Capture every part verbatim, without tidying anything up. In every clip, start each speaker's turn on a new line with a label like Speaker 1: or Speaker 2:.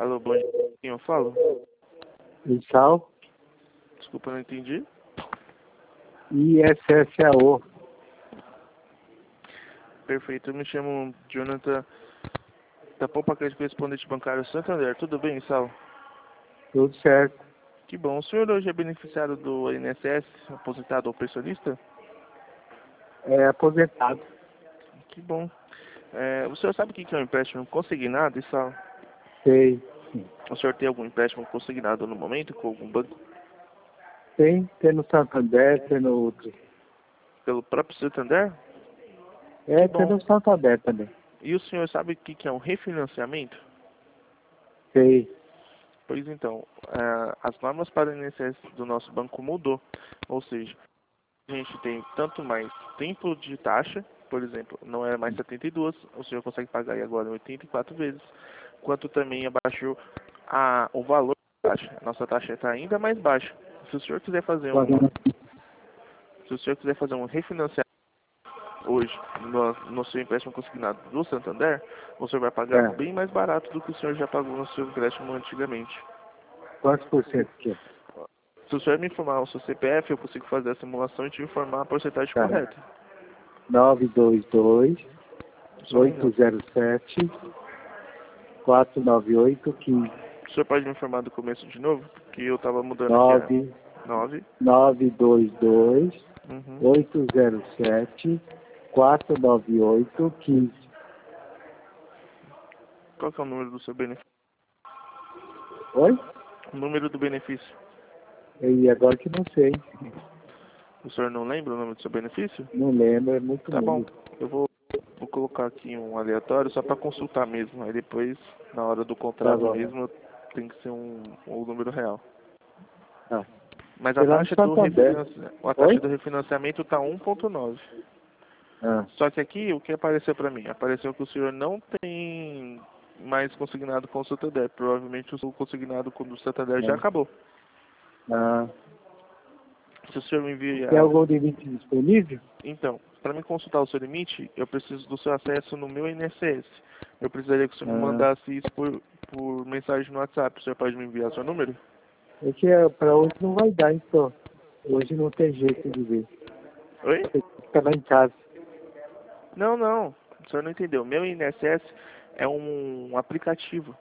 Speaker 1: Alô, bom dia. Quem eu falo?
Speaker 2: Missal,
Speaker 1: Desculpa, não entendi.
Speaker 2: I S S A O.
Speaker 1: Perfeito, eu me chamo Jonathan da Poupa Crédito Correspondente Bancário Santander. Tudo bem, Sal?
Speaker 2: Tudo certo.
Speaker 1: Que bom. O senhor hoje é beneficiário do I N S S, aposentado ou pensionista?
Speaker 2: É aposentado.
Speaker 1: Que bom. É, o senhor sabe o que é um empréstimo consignado, Sal?
Speaker 2: Sei.
Speaker 1: O senhor tem algum empréstimo consignado no momento com algum banco?
Speaker 2: Tem, tem no Santander, tem no outro.
Speaker 1: Pelo próprio Santander?
Speaker 2: É,
Speaker 1: Que
Speaker 2: tem
Speaker 1: bom.
Speaker 2: no Santander também.
Speaker 1: E o senhor sabe o que é um refinanciamento?
Speaker 2: Sei.
Speaker 1: Pois então, é, as normas para o I N S S do nosso banco mudou. Ou seja, a gente tem tanto mais tempo de taxa, por exemplo, não é mais setenta e duas, o senhor consegue pagar aí agora oitenta e quatro vezes, quanto também abaixou a, o valor da taxa. A nossa taxa está ainda mais baixa. Se o senhor quiser fazer um, se o senhor quiser fazer um refinanciamento hoje no, no seu empréstimo consignado do Santander, o senhor vai pagar
Speaker 2: É.
Speaker 1: bem mais barato do que o senhor já pagou no seu empréstimo antigamente.
Speaker 2: Quantos por cento que é?
Speaker 1: Se o senhor me informar o seu C P F, eu consigo fazer a simulação e te informar a porcentagem
Speaker 2: Tá.
Speaker 1: correta.
Speaker 2: nove dois dois,
Speaker 1: Só um
Speaker 2: oito
Speaker 1: minuto.
Speaker 2: zero sete, quatro nove oito, um cinco.
Speaker 1: O senhor pode me informar do começo de novo? Porque eu estava mudando aqui a
Speaker 2: nove
Speaker 1: nove.
Speaker 2: nove dois dois,
Speaker 1: Uhum.
Speaker 2: oito zero sete, quatro nove oito, um cinco.
Speaker 1: Qual que é o número do seu benefício?
Speaker 2: Oi?
Speaker 1: O número do benefício.
Speaker 2: E agora que não sei.
Speaker 1: O senhor não lembra o nome do seu benefício?
Speaker 2: Não lembro, é muito
Speaker 1: Tá bom.
Speaker 2: número.
Speaker 1: Eu vou, vou colocar aqui um aleatório só para consultar mesmo. Aí depois, na hora do
Speaker 2: Tá
Speaker 1: contrato
Speaker 2: bom.
Speaker 1: mesmo, tem que ser um, um número real.
Speaker 2: Tá.
Speaker 1: Mas a
Speaker 2: Foi lá no
Speaker 1: taxa do,
Speaker 2: Santander.
Speaker 1: refinancia... a taxa
Speaker 2: Oi?
Speaker 1: do refinanciamento está um ponto nove.
Speaker 2: Ah,
Speaker 1: Só que aqui, o que apareceu para mim? Apareceu que o senhor não tem mais consignado com o Santander. Provavelmente o seu consignado com o Santander já
Speaker 2: é.
Speaker 1: acabou.
Speaker 2: Ah,
Speaker 1: Se o senhor me
Speaker 2: tem
Speaker 1: enviar...
Speaker 2: algum limite disponível?
Speaker 1: Então, para me consultar o seu limite, eu preciso do seu acesso no meu I N S S. Eu precisaria que o senhor me
Speaker 2: Ah,
Speaker 1: mandasse isso por, por mensagem no WhatsApp. O senhor pode me enviar seu número?
Speaker 2: é que é, pra hoje não vai dar, então. Hoje não tem jeito de ver.
Speaker 1: Oi?
Speaker 2: Tem que ficar lá em casa.
Speaker 1: Não, não. O senhor não entendeu. Meu I N S S é um aplicativo.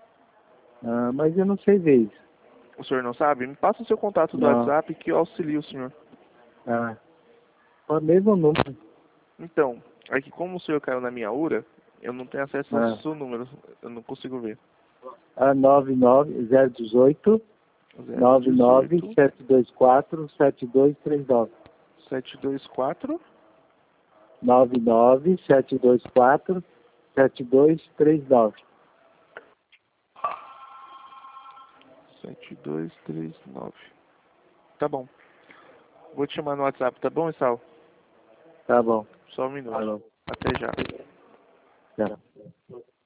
Speaker 2: Ah, mas eu não sei ver isso.
Speaker 1: O senhor não sabe? Me passa o seu contato do
Speaker 2: Não.
Speaker 1: WhatsApp que eu auxilio o senhor.
Speaker 2: Ah, é o mesmo número.
Speaker 1: Então, é que como o senhor caiu na minha URA, eu não tenho acesso ao
Speaker 2: Ah,
Speaker 1: seu número. Eu não consigo ver.
Speaker 2: ah nove nove zero um oito,
Speaker 1: zero
Speaker 2: nove nove
Speaker 1: dezoito,
Speaker 2: sete dois quatro, sete dois três nove.
Speaker 1: sete dois quatro,
Speaker 2: nove nove sete dois quatro, sete dois três nove.
Speaker 1: sete dois três nove. Tá bom. Vou te chamar no WhatsApp, tá bom, Sal?
Speaker 2: Tá bom.
Speaker 1: Só um minuto.
Speaker 2: Falou.
Speaker 1: Até já.
Speaker 2: Tchau.